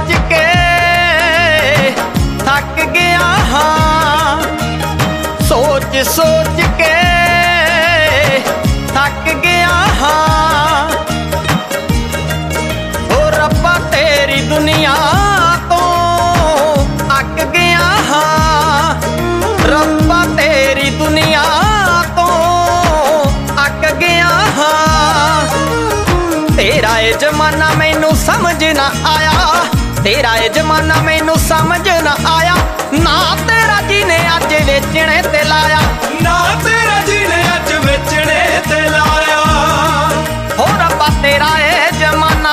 सोच के थक गया हाँ, सोच सोच के थक गया हाँ। ओ रब्बा तेरी दुनिया तो अक गया हाँ, रब्बा तेरी दुनिया तो अक गया हाँ। तेरा ये जमाना मैनू समझ ना आया, तेरा ये जमाना मैनू समझ ना आया। ना तेरा जी ने अज वेचने ते लाया, ना तेरा जी ने अज बेचने ते लाया। हो रब्बा तेरा ये जमाना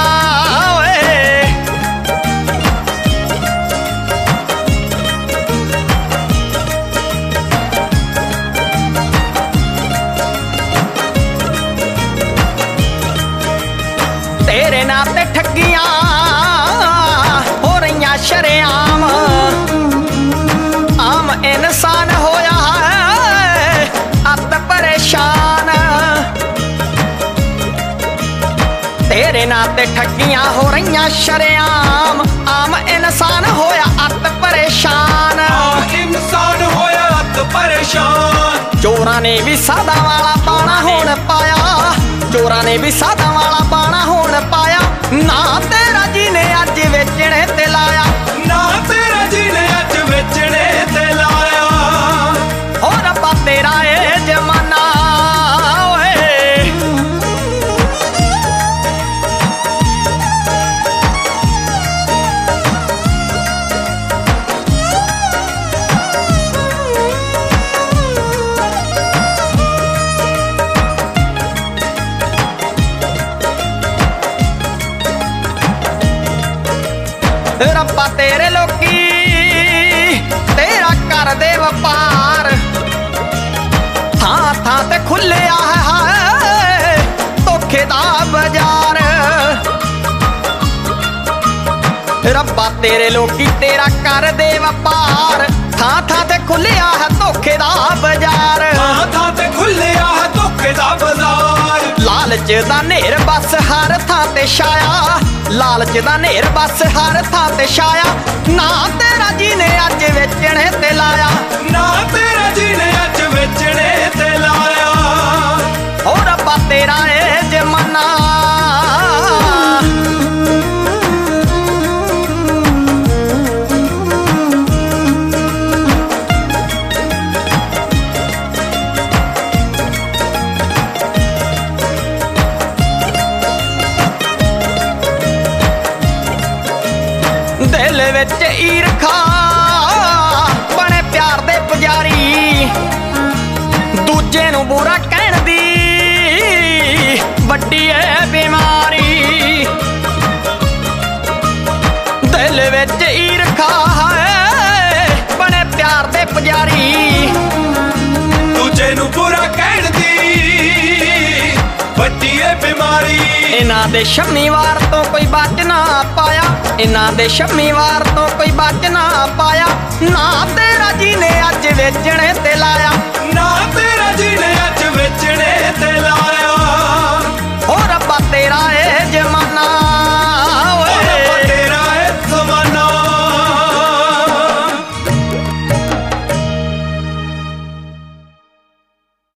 तेरे नाल ते ठगियां हो रही शरेआम। आम इंसान होया है अत परेशान, तेरे नाल ते ठगियां हो रही शरेआम। आम इंसान होया अत परेशान, इंसान होया अत परेशान। चोरां ने भी सादा वाला पाना हुण पाया, चोरां ने भी सादा वाला पाना हुण पाया। ना तेरा जी ने अज वेचने ते लाया, ना तेरा जी ने अज बेचने ते लाया। हो रब्बा तेरा ये जमाना रब्बा तेरे लोकी तेरा कर दे वपार। थां थां ते खुलिया है धोखे दा बाजार। रब्बा तेरे लोकी तेरा कर दे वपार। थां थां ते खुलिया है धोखे दा बाजार। थां थां ते खुलिया है धोखे दा बाजार। लालच दा नेर बस हर थां ते छाया, लालच दा नेर बस हर थां ते छाया। ना तेरा जी ने अज वेचने ते लाया, ना तेरा जी ने अज बेचने ते लाया। हो रब्बा तेरा ये जमाना दिल विच ईरखा बने प्यार दे पुजारी। दूजे नू बुरा कहण दी वड्डी है बीमारी। दिल विच ईरखा है बने प्यार दे पुजारी। दूजे नू बुरा कहण दी वड्डी है बीमारी। इन्हां दे शम्मीवार तो कोई बच ना पाया, इन्हां दे शम्मीवार तो कोई बच ना पाया। ना तेरा जी ने अज वेचने ते